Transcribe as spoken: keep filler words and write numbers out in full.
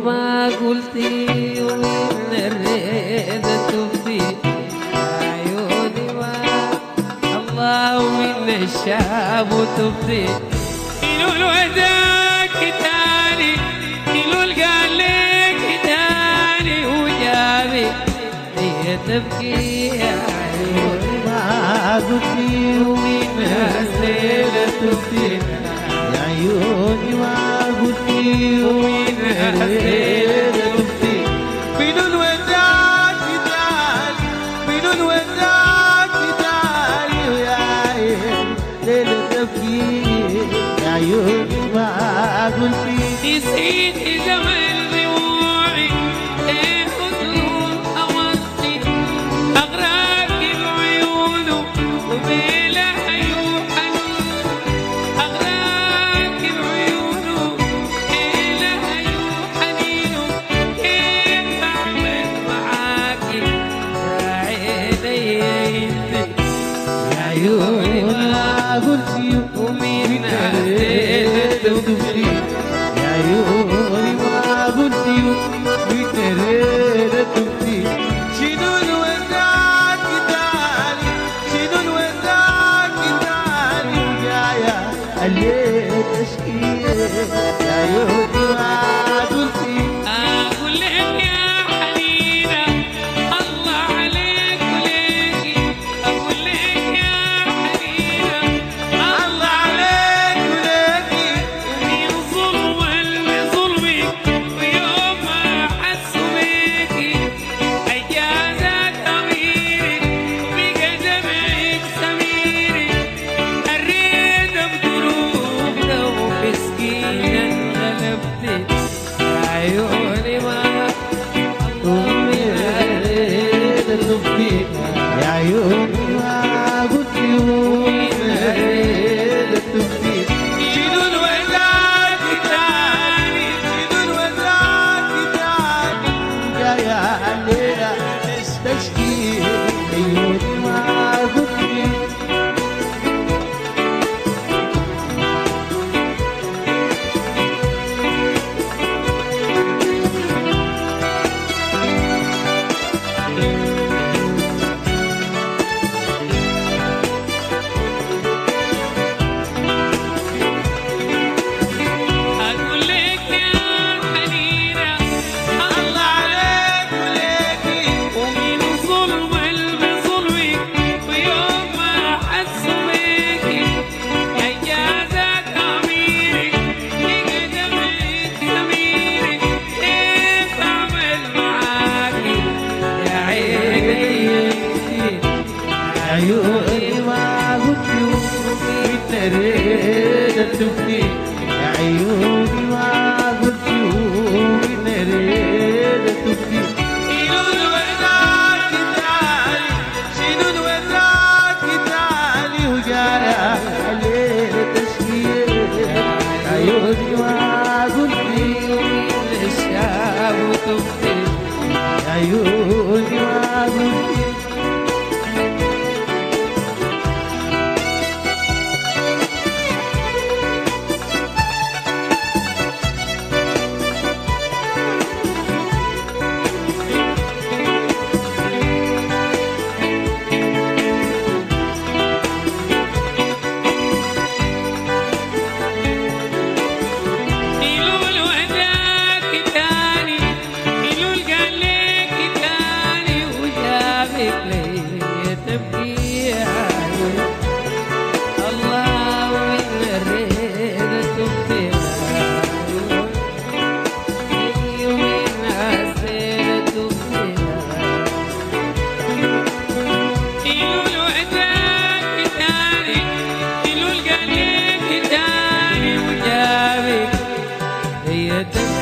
ما قلتي ومن الريد تبدي عيوني ما الله من الشاب تبدي يقول وداك تاني يقول قال لك تاني وجابي هي تبكي عيوني ما قلتي ومن الريد تبدي عيوني ما قلتي ومن الريد تبكي من الوداع تالي من الوداع تالي ويا عين ليلة تبكي يا عيوني ما قلتي نسيت زمن ضيوعي ايه خذوه اوصي اغراك بعيونه وبلا عيوني ما قلتي ومين الريد تبكي يا عيوني ما قلتي ومين الريد تبكي شنو الوداع تالي شنو الوداع تالي وجاية الليل تشكي يا عيوني ما قلتي أقول لك يا حنينة الله عليك وليكي أقول لك عيوني ما ومن الريد تبكي يا عيوني ما قلتي ومن الريد تبكي شنو الوداع تاني شنو الوداع تاني جاية الليلة تشتكي عيوني ما قلتي عيوني ما قلتي ومن الريد تبكي يا عيوني ما قلتي ومن الريد تبكي شنو الوداع تالي شنو الوداع تالي وجاية الليل تشكي عيوني ما قلتي ومن الشاب تبكي عيوني ما قلتي يا